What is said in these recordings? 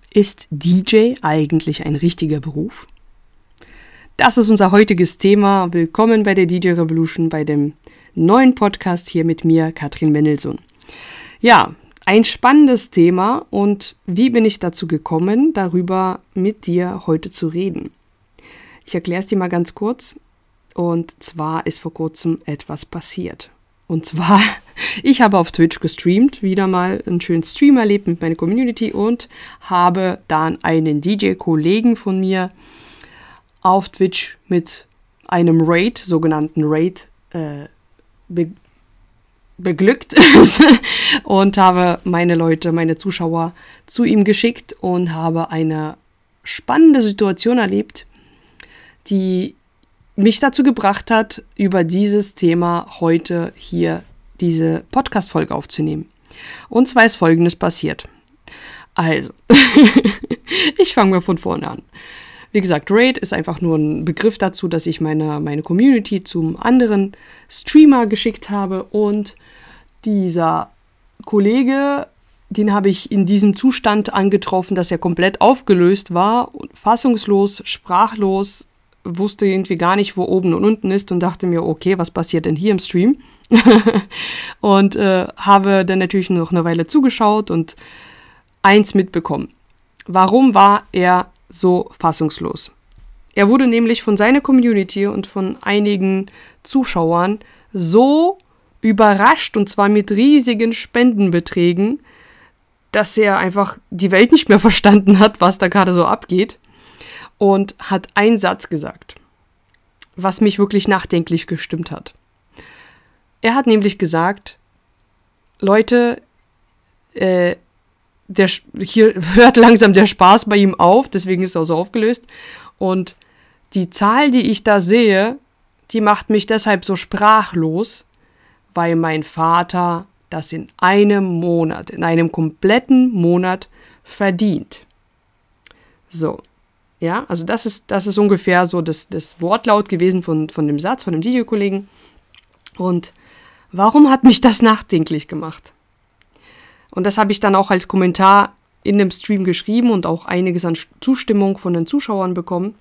Ist DJ eigentlich ein richtiger Beruf? Das ist unser heutiges Thema. Willkommen bei der DJ Revolution, bei dem neuen Podcast hier mit mir, Katrin Mendelssohn. Ja, ein spannendes Thema und wie bin ich dazu gekommen, darüber mit dir heute zu reden? Ich erkläre es dir mal ganz kurz. Und zwar ist vor kurzem etwas passiert. Und zwar, ich habe auf Twitch gestreamt, wieder mal einen schönen Stream erlebt mit meiner Community und habe dann einen DJ-Kollegen von mir auf Twitch mit einem Raid, sogenannten Raid, beglückt und habe meine Leute, meine Zuschauer zu ihm geschickt und habe eine spannende Situation erlebt, die mich dazu gebracht hat, über dieses Thema heute hier diese Podcast-Folge aufzunehmen. Und zwar ist Folgendes passiert. Also, ich fange mal von vorne an. Wie gesagt, Raid ist einfach nur ein Begriff dazu, dass ich meine Community zum anderen Streamer geschickt habe. Und dieser Kollege, den habe ich in diesem Zustand angetroffen, dass er komplett aufgelöst war, fassungslos, sprachlos, wusste irgendwie gar nicht, wo oben und unten ist und dachte mir, okay, was passiert denn hier im Stream? Und habe dann natürlich noch eine Weile zugeschaut und eins mitbekommen. Warum war er so fassungslos? Er wurde nämlich von seiner Community und von einigen Zuschauern so überrascht, und zwar mit riesigen Spendenbeträgen, dass er einfach die Welt nicht mehr verstanden hat, was da gerade so abgeht. Und hat einen Satz gesagt, was mich wirklich nachdenklich gestimmt hat. Er hat nämlich gesagt, Leute, hier hört langsam der Spaß bei ihm auf, deswegen ist er so aufgelöst. Und die Zahl, die ich da sehe, die macht mich deshalb so sprachlos, weil mein Vater das in einem kompletten Monat verdient. So. Ja, also das ist ungefähr so das Wortlaut gewesen von dem Satz, von dem DJ-Kollegen. Und warum hat mich das nachdenklich gemacht? Und das habe ich dann auch als Kommentar in dem Stream geschrieben und auch einiges an Zustimmung von den Zuschauern bekommen.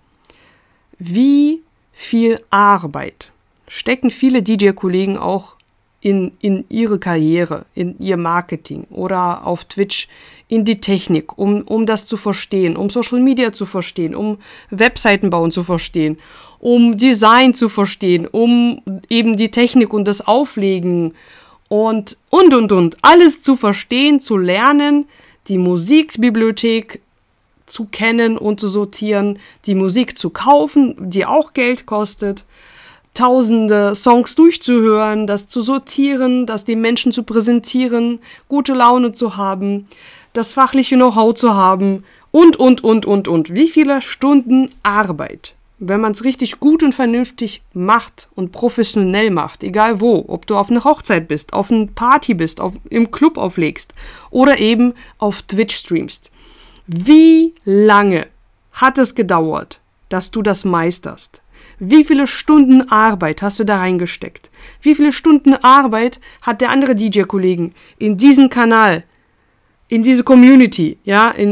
Wie viel Arbeit stecken viele DJ-Kollegen auch in ihre Karriere, in ihr Marketing oder auf Twitch in die Technik, um das zu verstehen, um Social Media zu verstehen, um Webseiten bauen zu verstehen, um Design zu verstehen, um eben die Technik und das Auflegen und. Alles zu verstehen, zu lernen, die Musikbibliothek zu kennen und zu sortieren, die Musik zu kaufen, die auch Geld kostet, tausende Songs durchzuhören, das zu sortieren, das den Menschen zu präsentieren, gute Laune zu haben, das fachliche Know-how zu haben und. Wie viele Stunden Arbeit, wenn man es richtig gut und vernünftig macht und professionell macht, egal wo, ob du auf einer Hochzeit bist, auf einer Party bist, im Club auflegst oder eben auf Twitch streamst. Wie lange hat es gedauert, dass du das meisterst? Wie viele Stunden Arbeit hast du da reingesteckt? Wie viele Stunden Arbeit hat der andere DJ-Kollegen in diesen Kanal, in diese Community, ja, in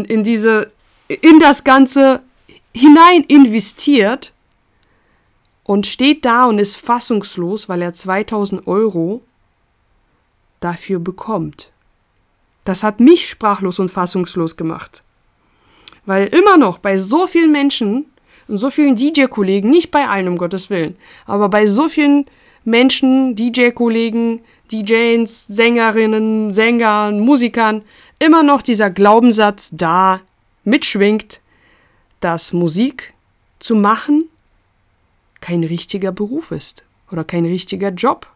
das Ganze hinein investiert und steht da und ist fassungslos, weil er 2.000 € dafür bekommt? Das hat mich sprachlos und fassungslos gemacht. Weil immer noch bei so vielen Menschen und so vielen DJ-Kollegen, nicht bei allen, um Gottes Willen, aber bei so vielen Menschen, DJ-Kollegen, DJs, Sängerinnen, Sängern, Musikern, immer noch dieser Glaubenssatz da mitschwingt, dass Musik zu machen kein richtiger Beruf ist oder kein richtiger Job.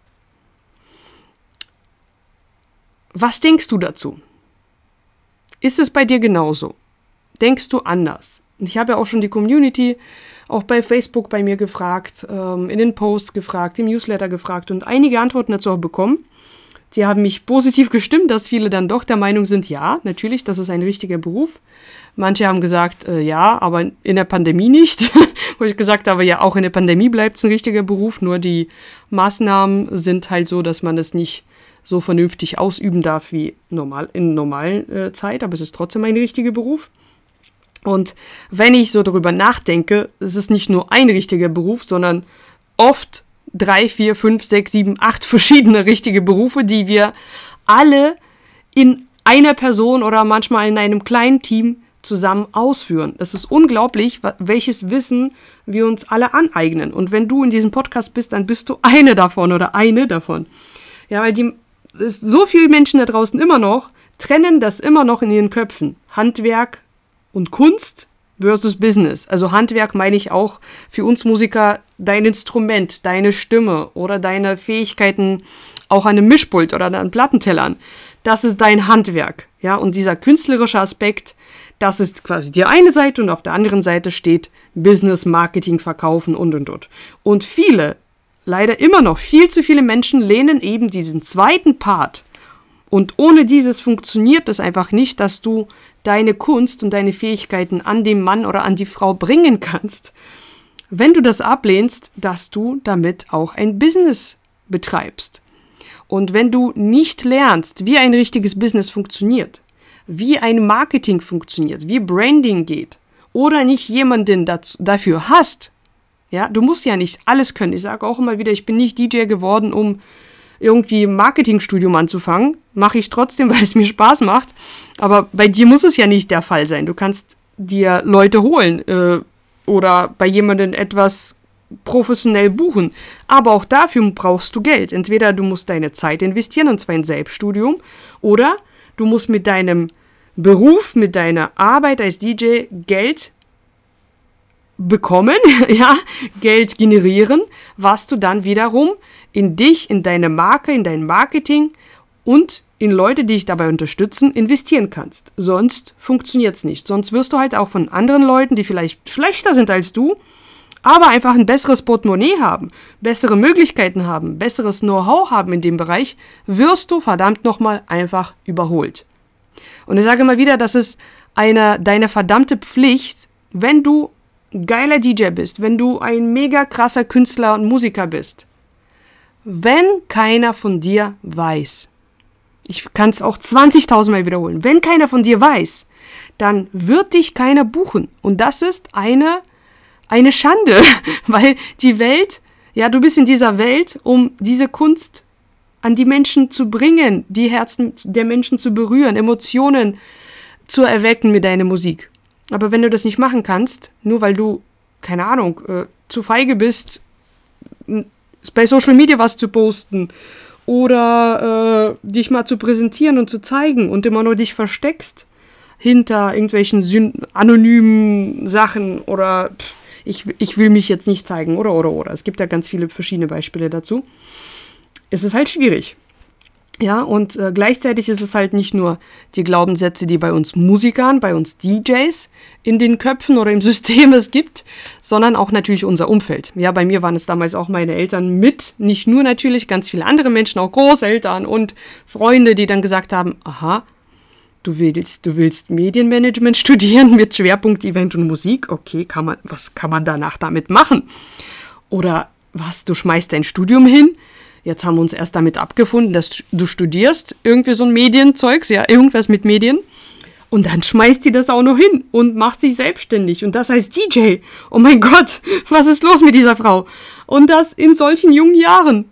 Was denkst du dazu? Ist es bei dir genauso? Denkst du anders? Und ich habe ja auch schon die Community auch bei Facebook bei mir gefragt, in den Posts gefragt, im Newsletter gefragt und einige Antworten dazu auch bekommen. Sie haben mich positiv gestimmt, dass viele dann doch der Meinung sind, ja, natürlich, das ist ein richtiger Beruf. Manche haben gesagt, ja, aber in der Pandemie nicht. Wo ich gesagt habe, ja, auch in der Pandemie bleibt es ein richtiger Beruf, nur die Maßnahmen sind halt so, dass man es nicht so vernünftig ausüben darf wie in normalen Zeit, aber es ist trotzdem ein richtiger Beruf. Und wenn ich so darüber nachdenke, es ist nicht nur ein richtiger Beruf, sondern oft 3, 4, 5, 6, 7, 8 verschiedene richtige Berufe, die wir alle in einer Person oder manchmal in einem kleinen Team zusammen ausführen. Es ist unglaublich, welches Wissen wir uns alle aneignen. Und wenn du in diesem Podcast bist, dann bist du eine davon oder eine davon. Ja, weil so viele Menschen da draußen immer noch trennen das immer noch in ihren Köpfen. Handwerk und Kunst versus Business. Also Handwerk meine ich auch für uns Musiker dein Instrument, deine Stimme oder deine Fähigkeiten auch an einem Mischpult oder an Plattentellern. Das ist dein Handwerk. Ja, und dieser künstlerische Aspekt, das ist quasi die eine Seite und auf der anderen Seite steht Business, Marketing, Verkaufen und. Und viele, leider immer noch viel zu viele Menschen lehnen eben diesen zweiten Part. Und ohne dieses funktioniert es einfach nicht, dass du deine Kunst und deine Fähigkeiten an den Mann oder an die Frau bringen kannst, wenn du das ablehnst, dass du damit auch ein Business betreibst. Und wenn du nicht lernst, wie ein richtiges Business funktioniert, wie ein Marketing funktioniert, wie Branding geht, oder nicht jemanden dafür hast, ja, du musst ja nicht alles können. Ich sage auch immer wieder, ich bin nicht DJ geworden, um irgendwie ein Marketingstudium anzufangen. Mache ich trotzdem, weil es mir Spaß macht. Aber bei dir muss es ja nicht der Fall sein. Du kannst dir Leute holen oder bei jemandem etwas professionell buchen. Aber auch dafür brauchst du Geld. Entweder du musst deine Zeit investieren, und zwar in Selbststudium, oder du musst mit deinem Beruf, mit deiner Arbeit als DJ Geld bekommen, ja, Geld generieren, was du dann wiederum in dich, in deine Marke, in dein Marketing und in Leute, die dich dabei unterstützen, investieren kannst. Sonst funktioniert es nicht. Sonst wirst du halt auch von anderen Leuten, die vielleicht schlechter sind als du, aber einfach ein besseres Portemonnaie haben, bessere Möglichkeiten haben, besseres Know-how haben in dem Bereich, wirst du verdammt nochmal einfach überholt. Und ich sage immer wieder, das ist deine verdammte Pflicht, wenn du geiler DJ bist, wenn du ein mega krasser Künstler und Musiker bist, wenn keiner von dir weiß, ich kann es auch 20.000 Mal wiederholen, wenn keiner von dir weiß, dann wird dich keiner buchen. Und das ist eine Schande, weil die Welt, ja, du bist in dieser Welt, um diese Kunst an die Menschen zu bringen, die Herzen der Menschen zu berühren, Emotionen zu erwecken mit deiner Musik. Aber wenn du das nicht machen kannst, nur weil du, keine Ahnung, zu feige bist, bei Social Media was zu posten oder dich mal zu präsentieren und zu zeigen und immer nur dich versteckst hinter irgendwelchen anonymen Sachen oder ich will mich jetzt nicht zeigen oder. Es gibt ja ganz viele verschiedene Beispiele dazu. Es ist halt schwierig. Ja, und gleichzeitig ist es halt nicht nur die Glaubenssätze, die bei uns Musikern, bei uns DJs in den Köpfen oder im System es gibt, sondern auch natürlich unser Umfeld. Ja, bei mir waren es damals auch meine Eltern mit, nicht nur natürlich, ganz viele andere Menschen, auch Großeltern und Freunde, die dann gesagt haben, aha, du willst Medienmanagement studieren mit Schwerpunkt Event und Musik? Okay, was kann man danach damit machen? Oder was, du schmeißt dein Studium hin? Jetzt haben wir uns erst damit abgefunden, dass du studierst, irgendwie so ein Medienzeugs, ja, irgendwas mit Medien. Und dann schmeißt die das auch noch hin und macht sich selbstständig. Und das heißt DJ. Oh mein Gott, was ist los mit dieser Frau? Und das in solchen jungen Jahren.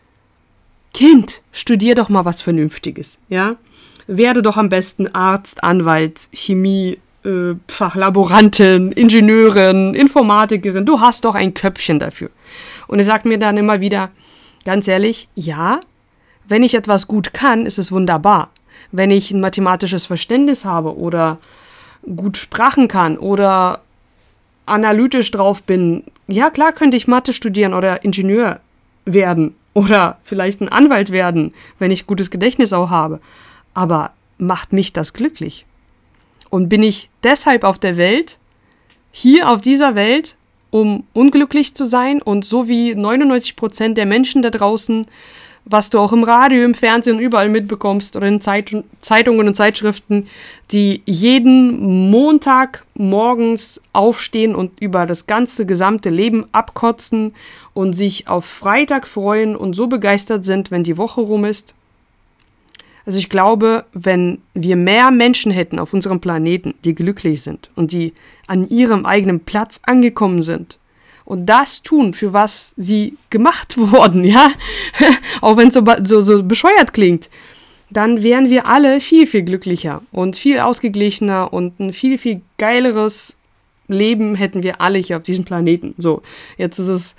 Kind, studier doch mal was Vernünftiges, ja. Werde doch am besten Arzt, Anwalt, Chemie, Fachlaborantin, Ingenieurin, Informatikerin. Du hast doch ein Köpfchen dafür. Und er sagt mir dann immer wieder, ganz ehrlich, ja, wenn ich etwas gut kann, ist es wunderbar. Wenn ich ein mathematisches Verständnis habe oder gut Sprachen kann oder analytisch drauf bin, ja klar könnte ich Mathe studieren oder Ingenieur werden oder vielleicht ein Anwalt werden, wenn ich gutes Gedächtnis auch habe. Aber macht mich das glücklich? Und bin ich deshalb auf der Welt, hier auf dieser Welt, um unglücklich zu sein und so wie 99% der Menschen da draußen, was du auch im Radio, im Fernsehen überall mitbekommst oder in Zeitungen und Zeitschriften, die jeden Montag morgens aufstehen und über das ganze gesamte Leben abkotzen und sich auf Freitag freuen und so begeistert sind, wenn die Woche rum ist. Also ich glaube, wenn wir mehr Menschen hätten auf unserem Planeten, die glücklich sind und die an ihrem eigenen Platz angekommen sind und das tun, für was sie gemacht wurden, ja, auch wenn es so bescheuert klingt, dann wären wir alle viel, viel glücklicher und viel ausgeglichener und ein viel, viel geileres Leben hätten wir alle hier auf diesem Planeten. So, jetzt ist es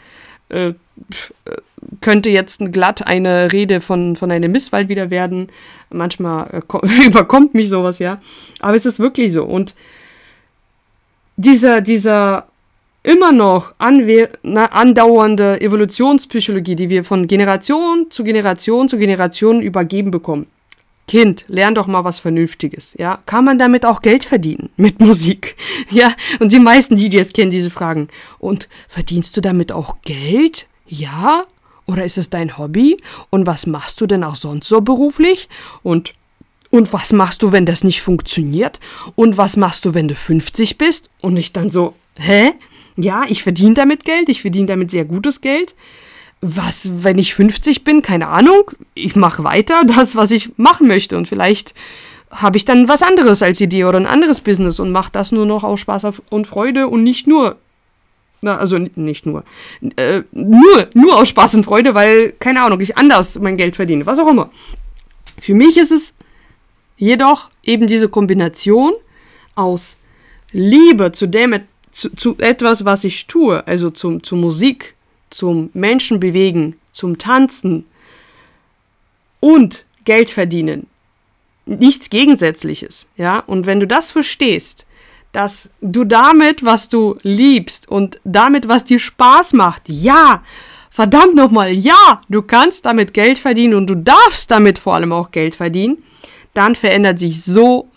könnte jetzt glatt eine Rede von einem Misswald wieder werden. Manchmal überkommt mich sowas, ja. Aber es ist wirklich so. Und dieser immer noch andauernde Evolutionspsychologie, die wir von Generation zu Generation übergeben bekommen. Kind, lern doch mal was Vernünftiges, ja. Kann man damit auch Geld verdienen? Mit Musik, ja. Und die meisten DJs kennen diese Fragen. Und verdienst du damit auch Geld? Ja? Oder ist es dein Hobby? Und was machst du denn auch sonst so beruflich? Und was machst du, wenn das nicht funktioniert? Und was machst du, wenn du 50 bist? Und ich dann so, hä? Ja, ich verdiene damit Geld, ich verdiene damit sehr gutes Geld. Was, wenn ich 50 bin? Keine Ahnung. Ich mache weiter das, was ich machen möchte. Und vielleicht habe ich dann was anderes als Idee oder ein anderes Business und mache das nur noch aus Spaß und Freude und nicht nur, nur aus Spaß und Freude, weil, keine Ahnung, ich anders mein Geld verdiene. Was auch immer. Für mich ist es jedoch eben diese Kombination aus Liebe zu etwas, was ich tue, also zur Musik, zum Menschen bewegen, zum Tanzen und Geld verdienen. Nichts Gegensätzliches, ja? Und wenn du das verstehst, dass du damit, was du liebst und damit, was dir Spaß macht, ja, verdammt nochmal, ja, du kannst damit Geld verdienen und du darfst damit vor allem auch Geld verdienen, dann verändert sich so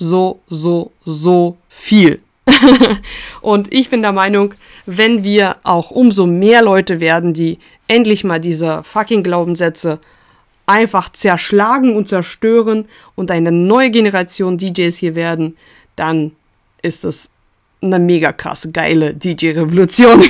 viel. Und ich bin der Meinung, wenn wir auch umso mehr Leute werden, die endlich mal diese fucking Glaubenssätze einfach zerschlagen und zerstören und eine neue Generation DJs hier werden, dann ist es eine mega krasse, geile DJ-Revolution.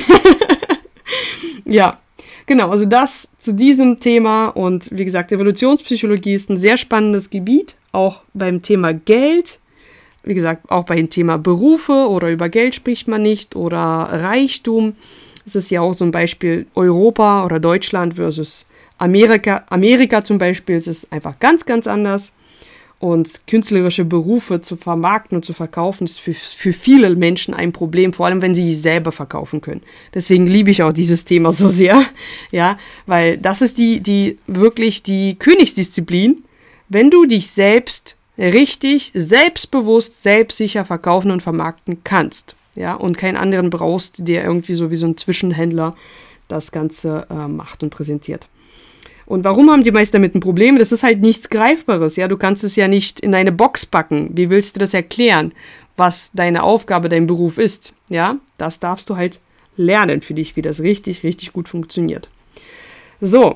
Ja, genau, also das zu diesem Thema. Und wie gesagt, Evolutionspsychologie ist ein sehr spannendes Gebiet, auch beim Thema Geld. Wie gesagt, auch beim Thema Berufe oder über Geld spricht man nicht oder Reichtum. Es ist ja auch so ein Beispiel Europa oder Deutschland versus Amerika. Amerika zum Beispiel, es ist einfach ganz, ganz anders. Und künstlerische Berufe zu vermarkten und zu verkaufen, ist für viele Menschen ein Problem, vor allem wenn sie sich selber verkaufen können. Deswegen liebe ich auch dieses Thema so sehr, ja, weil das ist wirklich die Königsdisziplin, wenn du dich selbst richtig, selbstbewusst, selbstsicher verkaufen und vermarkten kannst, ja, und keinen anderen brauchst, der irgendwie so wie so ein Zwischenhändler das Ganze macht und präsentiert. Und warum haben die meisten damit ein Problem? Das ist halt nichts Greifbares, ja, du kannst es ja nicht in eine Box packen. Wie willst du das erklären, was deine Aufgabe, dein Beruf ist, ja? Das darfst du halt lernen für dich, wie das richtig, richtig gut funktioniert. So,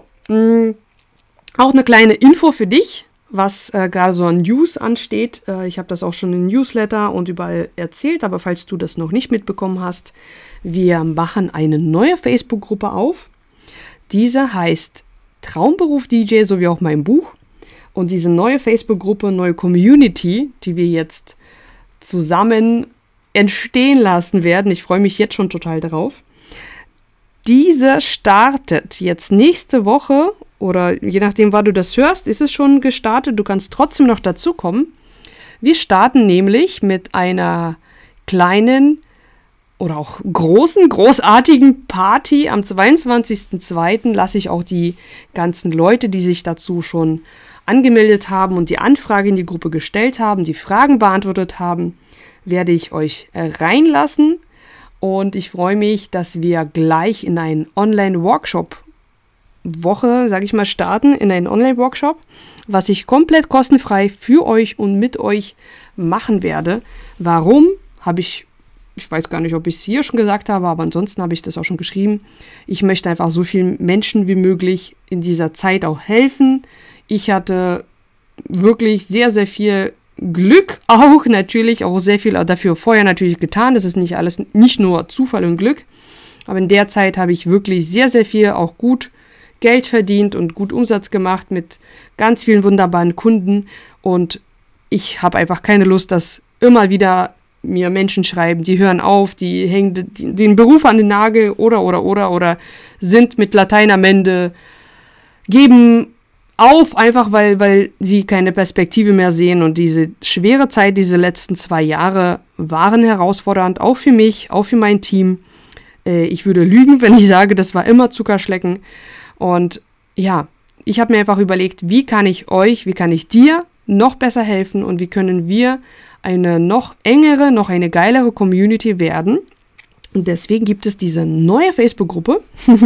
auch eine kleine Info für dich, was gerade so an News ansteht. Ich habe das auch schon in Newsletter und überall erzählt, aber falls du das noch nicht mitbekommen hast, wir machen eine neue Facebook-Gruppe auf. Diese heißt Traumberuf DJ, so wie auch mein Buch. Und diese neue Facebook-Gruppe, neue Community, die wir jetzt zusammen entstehen lassen werden, ich freue mich jetzt schon total darauf. Diese startet jetzt nächste Woche oder je nachdem, wann du das hörst, ist es schon gestartet. Du kannst trotzdem noch dazukommen. Wir starten nämlich mit einer kleinen oder auch großartigen Party. Am 22.02. lasse ich auch die ganzen Leute, die sich dazu schon angemeldet haben und die Anfrage in die Gruppe gestellt haben, die Fragen beantwortet haben, werde ich euch reinlassen. Und ich freue mich, dass wir gleich in einen Online-Workshop-Woche, sage ich mal, starten, in einen Online-Workshop, was ich komplett kostenfrei für euch und mit euch machen werde. Warum? Ich weiß gar nicht, ob ich es hier schon gesagt habe, aber ansonsten habe ich das auch schon geschrieben. Ich möchte einfach so vielen Menschen wie möglich in dieser Zeit auch helfen. Ich hatte wirklich sehr, sehr viel Glück auch, natürlich auch sehr viel dafür vorher natürlich getan. Das ist nicht nur Zufall und Glück, aber in der Zeit habe ich wirklich sehr, sehr viel auch gut Geld verdient und gut Umsatz gemacht mit ganz vielen wunderbaren Kunden. Und ich habe einfach keine Lust, dass immer wieder mir Menschen schreiben, die hören auf, die hängen den Beruf an den Nagel oder sind mit Latein am Ende, geben auf, einfach weil sie keine Perspektive mehr sehen. Und diese schwere Zeit, diese letzten 2 Jahre waren herausfordernd, auch für mich, auch für mein Team. Ich würde lügen, wenn ich sage, das war immer Zuckerschlecken. Und ja, ich habe mir einfach überlegt, wie kann ich dir noch besser helfen und wie können wir eine noch engere, noch eine geilere Community werden. Und deswegen gibt es diese neue Facebook-Gruppe.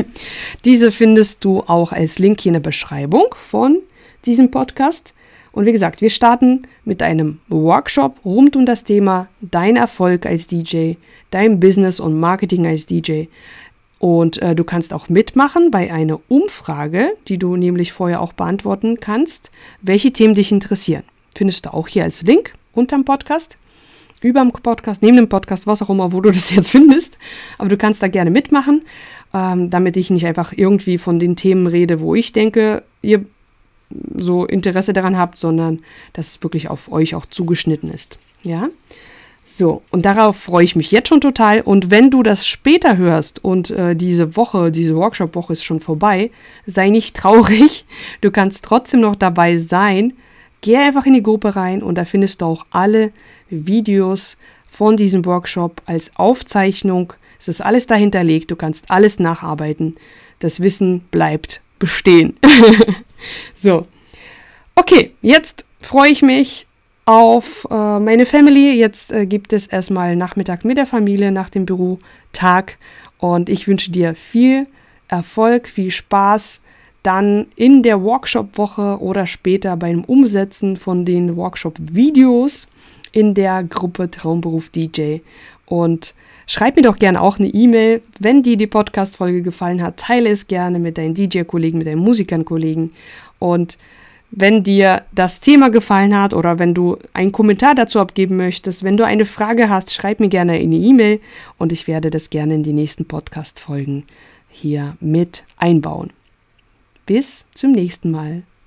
Diese findest du auch als Link hier in der Beschreibung von diesem Podcast. Und wie gesagt, wir starten mit einem Workshop rund um das Thema dein Erfolg als DJ, dein Business und Marketing als DJ. Und du kannst auch mitmachen bei einer Umfrage, die du nämlich vorher auch beantworten kannst, welche Themen dich interessieren. Findest du auch hier als Link unterm Podcast, überm Podcast, neben dem Podcast, was auch immer, wo du das jetzt findest. Aber du kannst da gerne mitmachen, damit ich nicht einfach irgendwie von den Themen rede, wo ich denke, ihr so Interesse daran habt, sondern dass es wirklich auf euch auch zugeschnitten ist. Ja, so, und darauf freue ich mich jetzt schon total. Und wenn du das später hörst und diese Workshop-Woche ist schon vorbei, sei nicht traurig. Du kannst trotzdem noch dabei sein. Geh einfach in die Gruppe rein und da findest du auch alle Videos von diesem Workshop als Aufzeichnung. Es ist alles dahinterlegt, du kannst alles nacharbeiten. Das Wissen bleibt bestehen. So, okay, jetzt freue ich mich auf meine Family. Jetzt gibt es erstmal Nachmittag mit der Familie nach dem Bürotag und ich wünsche dir viel Erfolg, viel Spaß dann in der Workshop-Woche oder später beim Umsetzen von den Workshop-Videos in der Gruppe Traumberuf DJ. Und schreib mir doch gerne auch eine E-Mail, wenn dir die Podcast-Folge gefallen hat. Teile es gerne mit deinen DJ-Kollegen, mit deinen Musikern-Kollegen. Und wenn dir das Thema gefallen hat oder wenn du einen Kommentar dazu abgeben möchtest, wenn du eine Frage hast, schreib mir gerne eine E-Mail und ich werde das gerne in die nächsten Podcast-Folgen hier mit einbauen. Bis zum nächsten Mal.